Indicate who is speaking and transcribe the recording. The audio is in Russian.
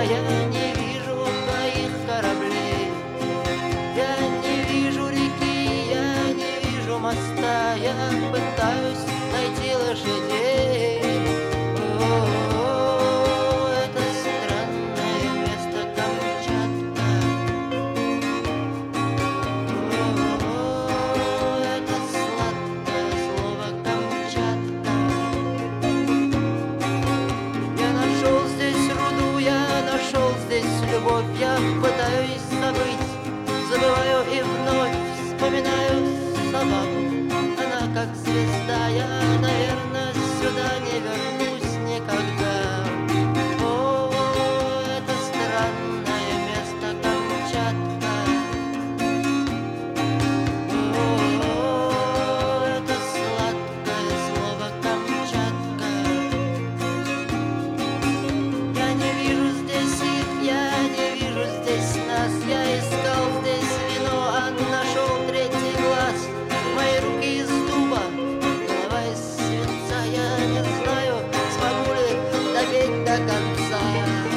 Speaker 1: я не вижу твоих кораблей. Я не вижу реки, я не вижу моста, я пытаюсь найти лошадей. О, это странное место Камчатка. О, это сладкое слово Камчатка. Я нашел здесь руду, я нашел здесь любовь, я пытаюсь забыть, забываю и вновь вспоминаю собаку. Она как звезда, я, наверное, сюда не вернусь никогда. О, это странное место Камчатка. О, это сладкое слово Камчатка. Я не вижу здесь их, я не вижу здесь нас. Я искал здесь вино, а нашел третий глаз. Мои руки из дуба, голова из свинца. Я не знаю, смогу ли допеть до конца.